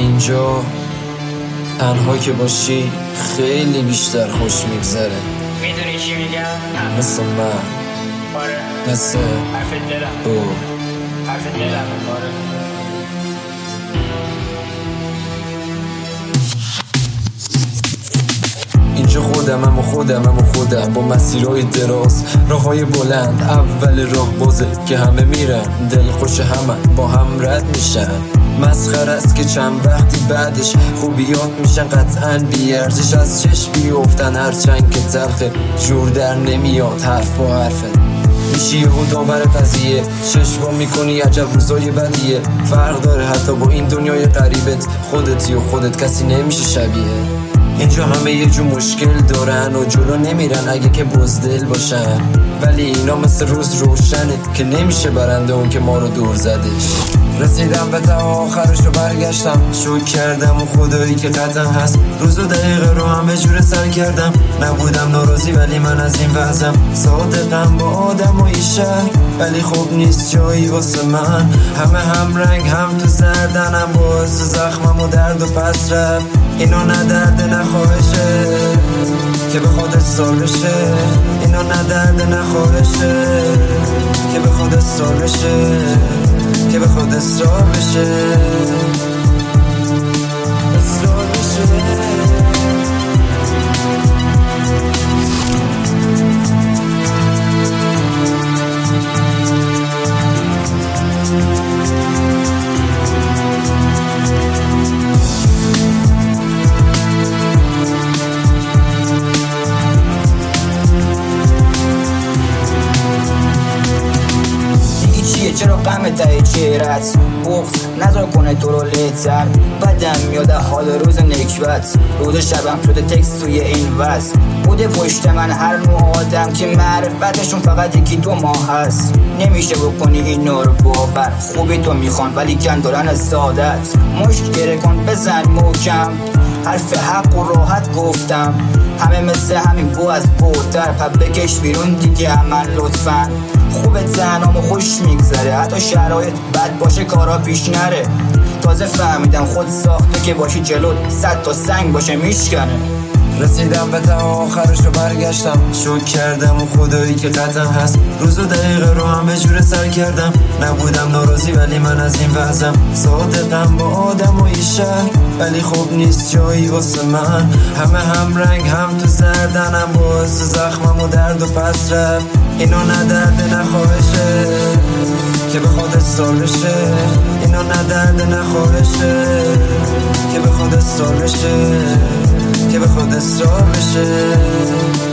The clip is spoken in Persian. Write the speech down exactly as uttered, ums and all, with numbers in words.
اینجا تنها که باشی خیلی بیشتر خوش میگذره. میدونی چی میگم؟ مثل من. آره مثل حرف دلم او حرف دلم آره. اینجا خودمم و خودمم و خودم با مسیرهای دراز، راههای بلند، اول راه بازه که همه میرن، دل خوش همه با هم رد میشن. مسخره است که چند وقتی بعدش خوبیات میشن قطعاً بیارزش، از چشم بیفتن هرچند که تلخه، جور در نمیاد حرف و حرفه. میشی و داور قضیه، چشم میکنی عجب روزای بدیه. فرق داره حتی با این دنیای غریبت، خودتی و خودت کسی نمیشه شبیه. اینجا همه یه جو مشکل دارن و جلو نمیرن اگه که بزدل باشن، ولی اینا مثل روز روشنه که نمیشه برنده اون که ما رو دور زدش. رسیدم به تا آخرش رو برگشتم، شوک کردم و خدایی که قطعا هست، روز و دقیقه رو همه جور سر کردم. نبودم ناراضی ولی من از این وضعم، صادقم با آدم و این شهر، ولی خوب نیست جایی واسه من. همه هم رنگ هم تو زردنم، باعث زخمم و درد و پس رفت. اینا نه درد نه خواهشه که به خودت سال بشه، اینا نه درد نه خواهشه که به خودت سال بشه، که به خود اصرار بشه اصرار بشه. چرا غم ته چهرت بغض نذار کنه تو رو لتر، بدم میاد حال روز نکبت، روز شبم شده تکست توی این وز. بوده پشت من هر نوع آدم که معرفتشون فقط یکی دو ماه هست. نمیشه بکنی این رو باور، خوبی تو میخوان ولی کن دارن از سادت. مشت گره کن بزن محکم، حرف حق و راحت گفتم، همه مثل همین بو از بوتر، پا بکش بیرون دیگه همن لطفا. خوبه زنام و خوش میگذره، حتی شرایط بد باشه کارا پیش نره. تازه فهمیدم خود ساخته که باشی جلوت صد تا سنگ باشه میشکنه. رسیدم به تا آخرش رو برگشتم، شوک کردم و خدایی که قطعا هست، روز و دقیقه رو همه جور سر کردم. نبودم ناراضی ولی من از این وضعم، صادقم با آدم و این شهر، ولی خوب نیست جایی واسه من. همه هم رنگ هم تو زردنم، باعث زخمم و درد و پس رفت. اینا نه درد نه خواهشه که به خودت سال بشه، اینا نه درد نه خواهشه که به خودت سال بشه، که به خود اصرار بشه.